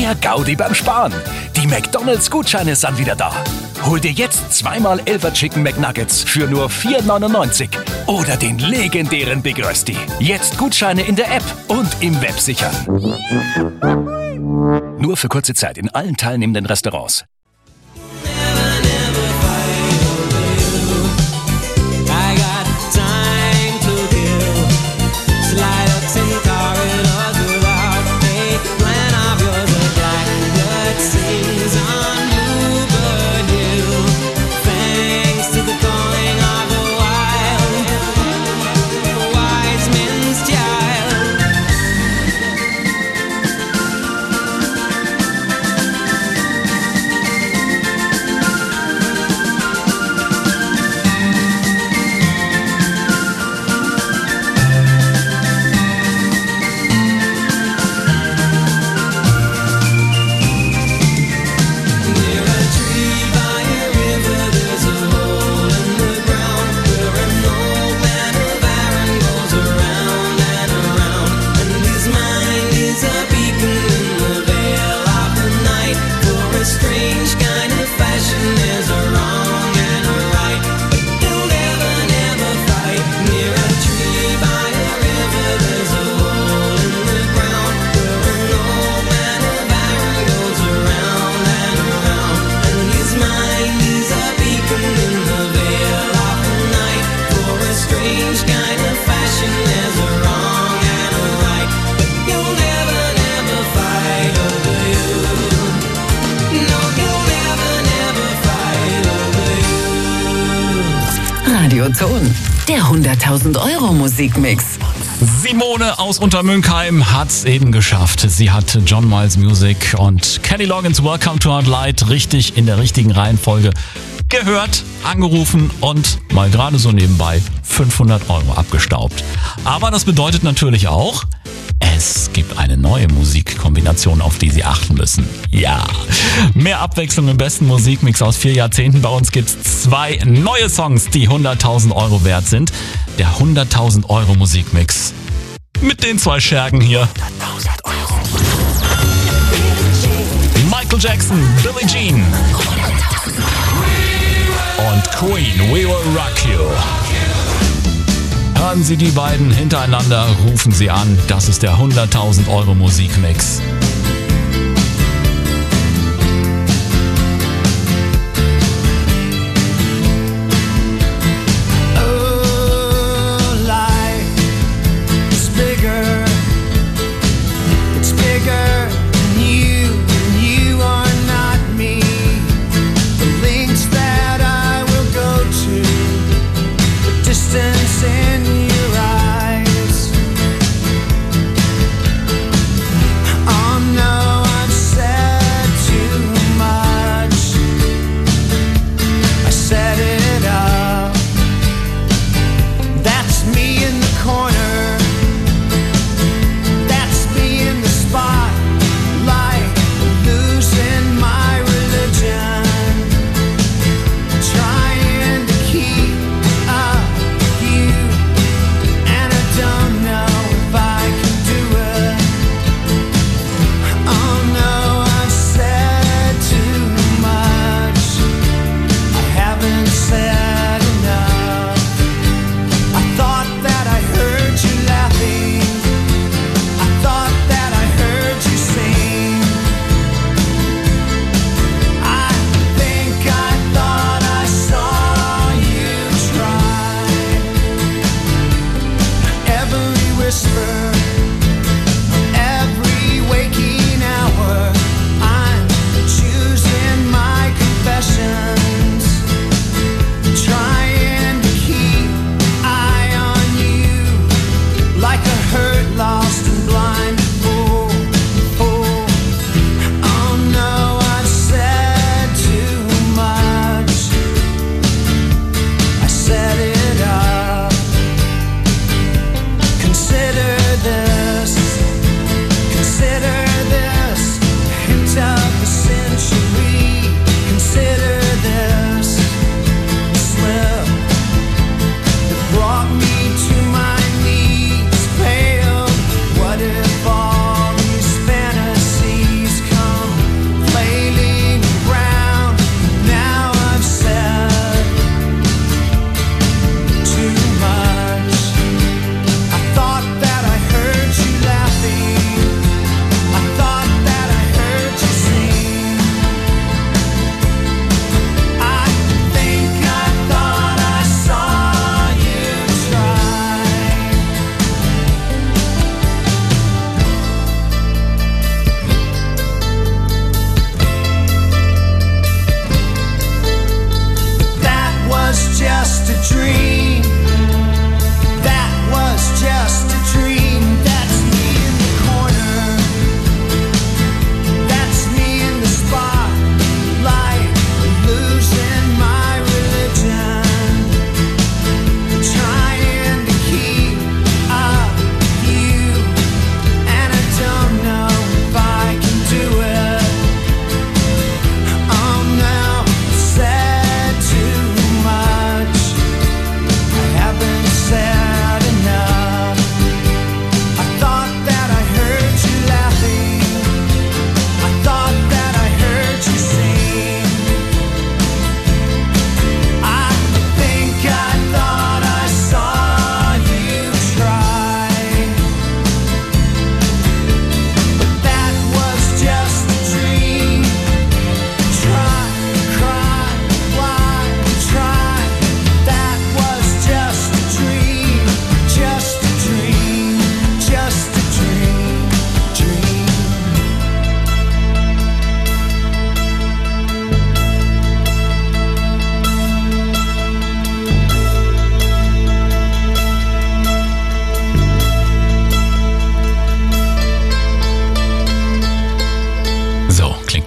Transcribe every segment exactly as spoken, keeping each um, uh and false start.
Mehr Gaudi beim Sparen. Die McDonalds-Gutscheine sind wieder da. Hol dir jetzt zweimal Elfer Chicken McNuggets für nur vier neunundneunzig. Oder den legendären Big Rösti. Jetzt Gutscheine in der App und im Web sichern. Nur für kurze Zeit in allen teilnehmenden Restaurants. Radioton, der hunderttausend Euro Musikmix. Simone aus Untermünkheim hat's eben geschafft. Sie hat John Miles Music und Kenny Loggins Welcome to Our Light richtig in der richtigen Reihenfolge gehört, angerufen und mal gerade so nebenbei fünfhundert Euro abgestaubt. Aber das bedeutet natürlich auch, es gibt eine neue Musikkombination, auf die Sie achten müssen. Ja, mehr Abwechslung im besten Musikmix aus vier Jahrzehnten. Bei uns gibt's zwei neue Songs, die hunderttausend Euro wert sind. Der hunderttausend Euro Musikmix mit den zwei Schergen hier. hunderttausend Euro. Michael Jackson, Billie Jean und Queen, We Will Rock You. Hören Sie die beiden hintereinander, rufen Sie an. Das ist der hunderttausend Euro Musikmix. On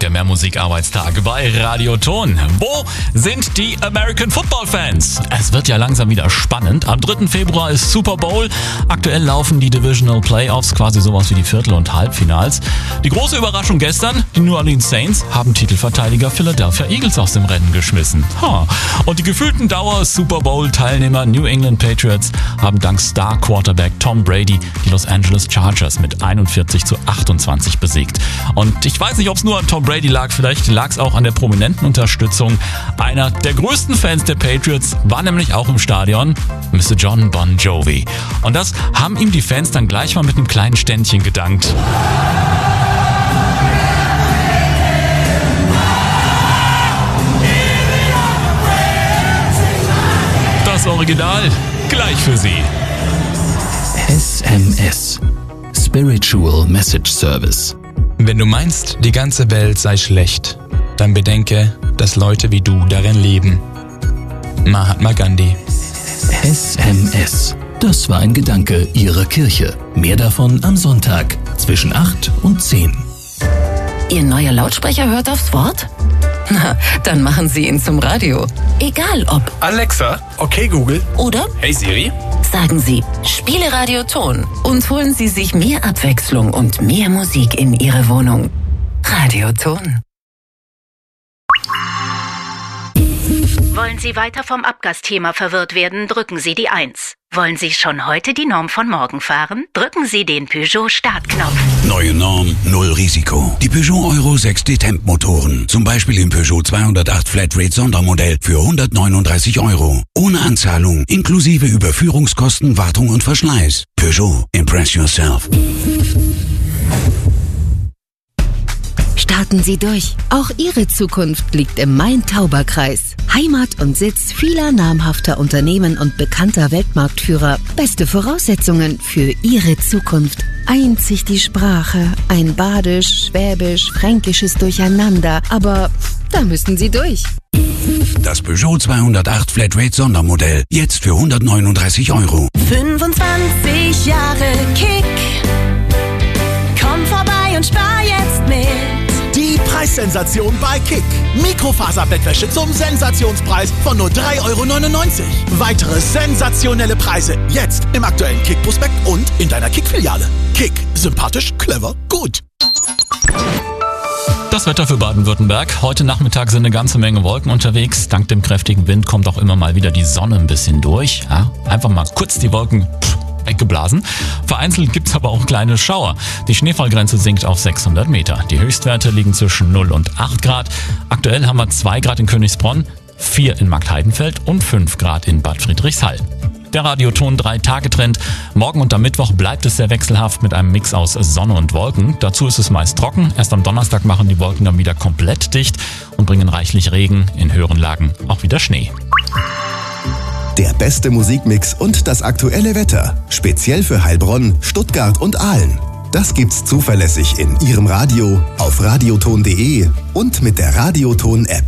der Mehrmusik-Arbeitstag bei Radioton. Wo sind die American Football Fans? Es wird ja langsam wieder spannend. Am dritten Februar ist Super Bowl. Aktuell laufen die Divisional Playoffs, quasi sowas wie die Viertel- und Halbfinals. Die große Überraschung gestern, die New Orleans Saints haben Titelverteidiger Philadelphia Eagles aus dem Rennen geschmissen. Ha. Und die gefühlten Dauer-Super Bowl-Teilnehmer New England Patriots haben dank Star-Quarterback Tom Brady die Los Angeles Chargers mit einundvierzig zu achtundzwanzig besiegt. Und ich weiß nicht, ob es nur an Tom Brady lag, vielleicht lag es auch an der prominenten Unterstützung. Einer der größten Fans der Patriots war nämlich auch im Stadion, Mister John Bon Jovi. Und das haben ihm die Fans dann gleich mal mit einem kleinen Ständchen gedankt. Das Original gleich für Sie. S M S Spiritual Message Service. Wenn du meinst, die ganze Welt sei schlecht, dann bedenke, dass Leute wie du darin leben. Mahatma Gandhi. S M S. Das war ein Gedanke Ihrer Kirche. Mehr davon am Sonntag zwischen acht und zehn. Ihr neuer Lautsprecher hört aufs Wort? Na, dann machen Sie ihn zum Radio. Egal ob Alexa, okay Google. Oder Hey Siri. sagen Sie, spiele Radioton und holen Sie sich mehr Abwechslung und mehr Musik in Ihre Wohnung. Radioton. Wollen Sie weiter vom Abgasthema verwirrt werden, drücken Sie die eins. Wollen Sie schon heute die Norm von morgen fahren? Drücken Sie den Peugeot Startknopf. Neue Norm, null Risiko. Die Peugeot Euro sechs D-Temp Motoren. Zum Beispiel im Peugeot zweihundertacht Flatrate Sondermodell für hundertneununddreißig Euro. Ohne Anzahlung, inklusive Überführungskosten, Wartung und Verschleiß. Peugeot, impress yourself. Starten Sie durch. Auch Ihre Zukunft liegt im Main-Tauber-Kreis. Heimat und Sitz vieler namhafter Unternehmen und bekannter Weltmarktführer. Beste Voraussetzungen für Ihre Zukunft. Einzig die Sprache, ein Badisch, Schwäbisch, Fränkisches Durcheinander. Aber da müssen Sie durch. Das Peugeot zweihundertacht Flatrate Sondermodell. Jetzt für hundertneununddreißig Euro. fünfundzwanzig Jahre Kick. Komm vorbei und spar jetzt mit. Die Preissensation bei Kick. Mikrofaserbettwäsche zum Sensationspreis von nur drei Euro neunundneunzig. Weitere sensationelle Preise jetzt im aktuellen Kick-Prospekt und in deiner Kick-Filiale. Kick. Sympathisch, clever, gut. Das Wetter für Baden-Württemberg. Heute Nachmittag sind eine ganze Menge Wolken unterwegs. Dank dem kräftigen Wind kommt auch immer mal wieder die Sonne ein bisschen durch. Ja, einfach mal kurz die Wolken weggeblasen. Vereinzelt gibt's aber auch kleine Schauer. Die Schneefallgrenze sinkt auf sechshundert Meter. Die Höchstwerte liegen zwischen null und acht Grad. Aktuell haben wir zwei Grad in Königsbronn, vier in Marktheidenfeld und fünf Grad in Bad Friedrichshall. Der Radioton drei Tage Trend. Morgen und am Mittwoch bleibt es sehr wechselhaft mit einem Mix aus Sonne und Wolken. Dazu ist es meist trocken. Erst am Donnerstag machen die Wolken dann wieder komplett dicht und bringen reichlich Regen, in höheren Lagen auch wieder Schnee. Der beste Musikmix und das aktuelle Wetter. Speziell für Heilbronn, Stuttgart und Aalen. Das gibt's zuverlässig in Ihrem Radio, auf radioton punkt de und mit der Radioton-App.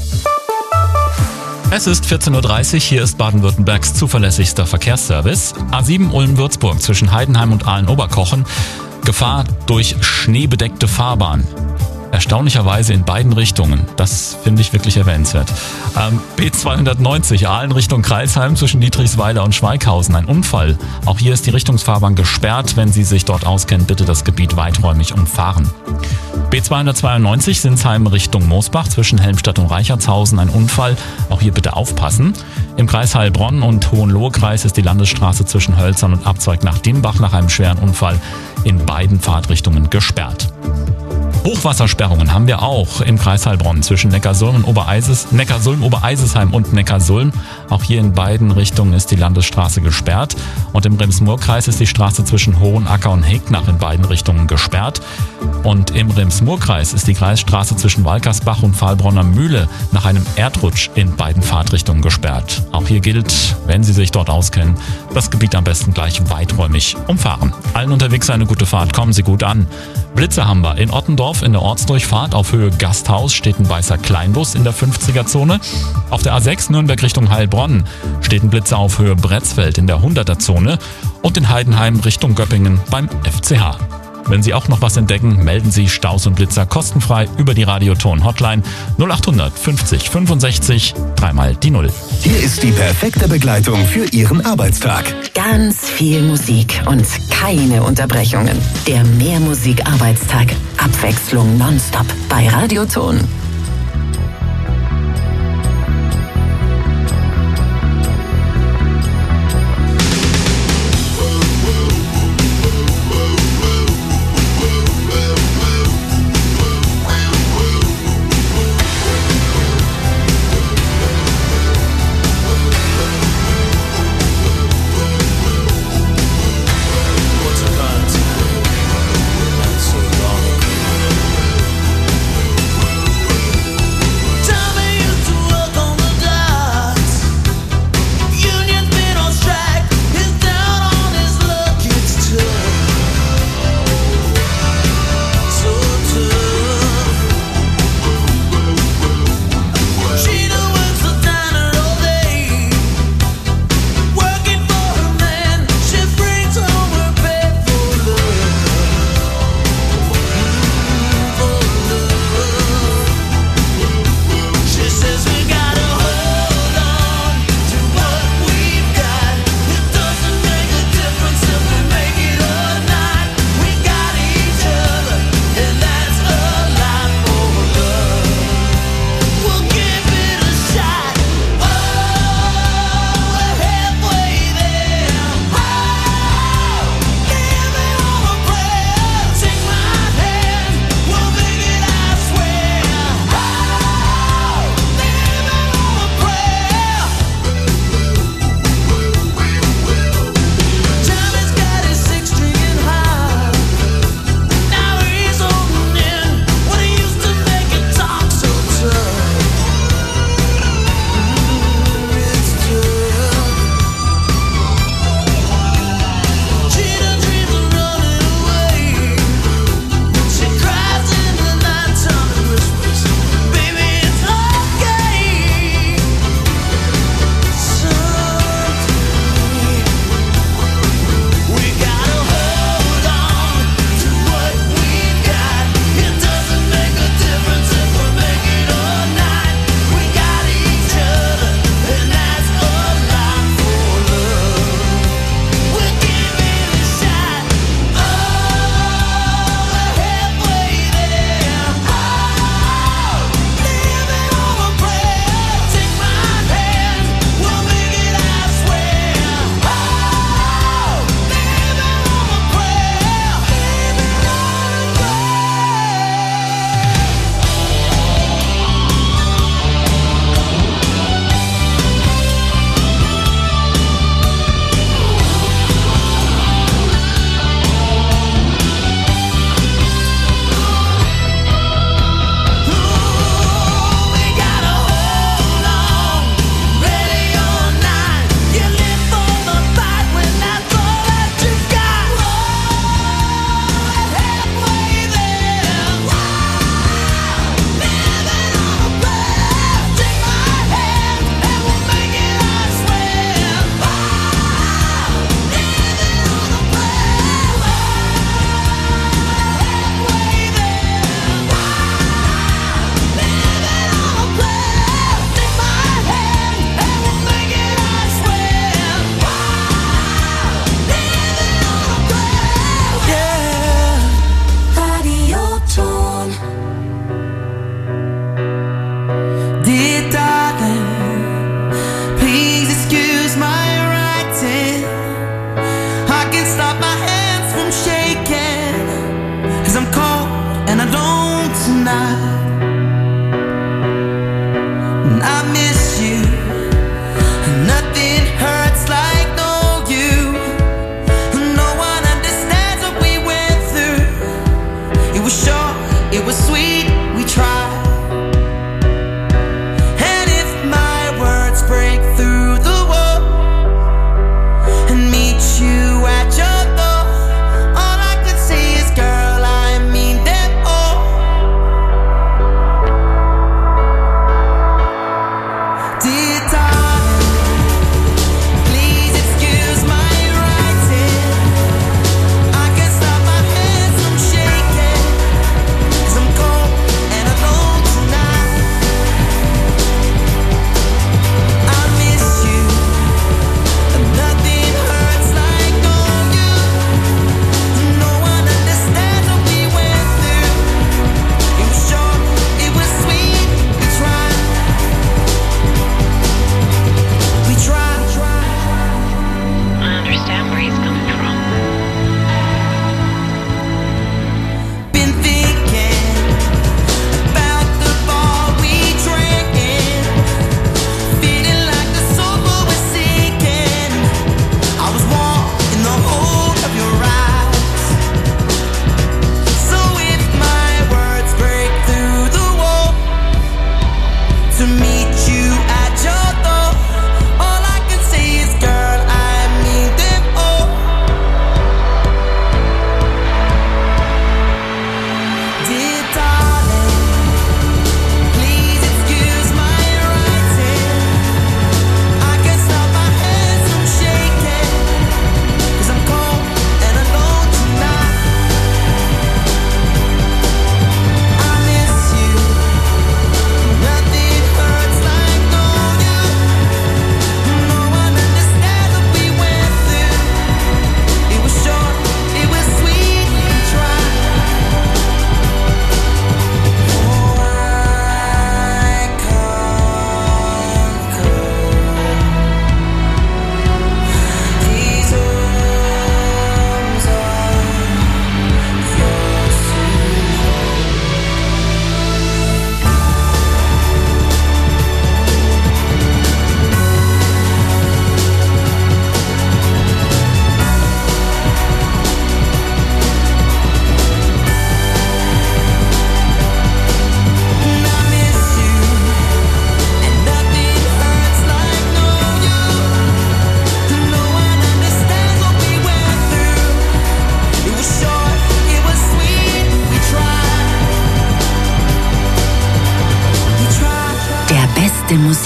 Es ist vierzehn Uhr dreißig, hier ist Baden-Württembergs zuverlässigster Verkehrsservice. A sieben Ulm-Würzburg zwischen Heidenheim und Aalen-Oberkochen. Gefahr durch schneebedeckte Fahrbahn. Erstaunlicherweise in beiden Richtungen. Das finde ich wirklich erwähnenswert. Ähm, B zweihundertneunzig, Aalen Richtung Crailsheim zwischen Dietrichsweiler und Schweighausen. Ein Unfall. Auch hier ist die Richtungsfahrbahn gesperrt. Wenn Sie sich dort auskennen, bitte das Gebiet weiträumig umfahren. B zweihundertzweiundneunzig, Sinsheim Richtung Moosbach zwischen Helmstadt und Reichertshausen. Ein Unfall. Auch hier bitte aufpassen. Im Kreis Heilbronn und Hohenlohe-Kreis ist die Landesstraße zwischen Hölzern und Abzweig nach Dimbach nach einem schweren Unfall in beiden Fahrtrichtungen gesperrt. Hochwassersperrungen haben wir auch im Kreis Heilbronn zwischen Neckarsulm und Obereises, Neckarsulm, Obereisesheim und Neckarsulm. Auch hier in beiden Richtungen ist die Landesstraße gesperrt. Und im Rems-Murr-Kreis ist die Straße zwischen Hohenacker und Hegnach in beiden Richtungen gesperrt. Und im Rems-Murr-Kreis ist die Kreisstraße zwischen Walkersbach und Pfahlbronner Mühle nach einem Erdrutsch in beiden Fahrtrichtungen gesperrt. Auch hier gilt, wenn Sie sich dort auskennen, das Gebiet am besten gleich weiträumig umfahren. Allen unterwegs eine gute Fahrt, kommen Sie gut an. Blitze haben wir in Ottendorf in der Ortsdurchfahrt. Auf Höhe Gasthaus steht ein weißer Kleinbus in der fünfziger-Zone. Auf der A sechs Nürnberg Richtung Heilbronn steht ein Blitzer auf Höhe Bretzfeld in der hunderter-Zone. Und in Heidenheim Richtung Göppingen beim F C H. Wenn Sie auch noch was entdecken, melden Sie Staus und Blitzer kostenfrei über die Radioton-Hotline null acht hundert fünfzig fünfundsechzig, dreimal die Null. Hier ist die perfekte Begleitung für Ihren Arbeitstag. Ganz viel Musik und keine Unterbrechungen. Der Mehrmusik-Arbeitstag. Abwechslung nonstop bei Radioton.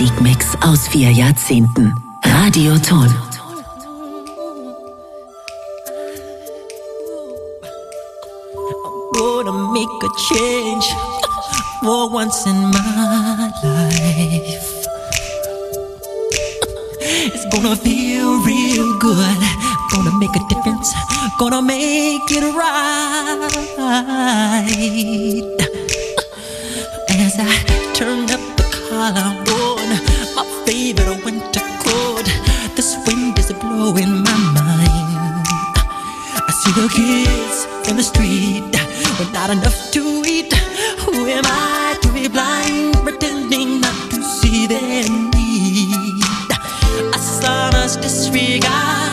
Musikmix aus vier Jahrzehnten. Radioton. Gonna make a change for once in my life. It's gonna feel real good. Gonna make a difference. Gonna make it right. As I turn up the collar on my favorite winter coat, this wind is blowing my mind. I see the kids in the street with not enough to eat. Who am I to be blind, pretending not to see their need? A son us disregard.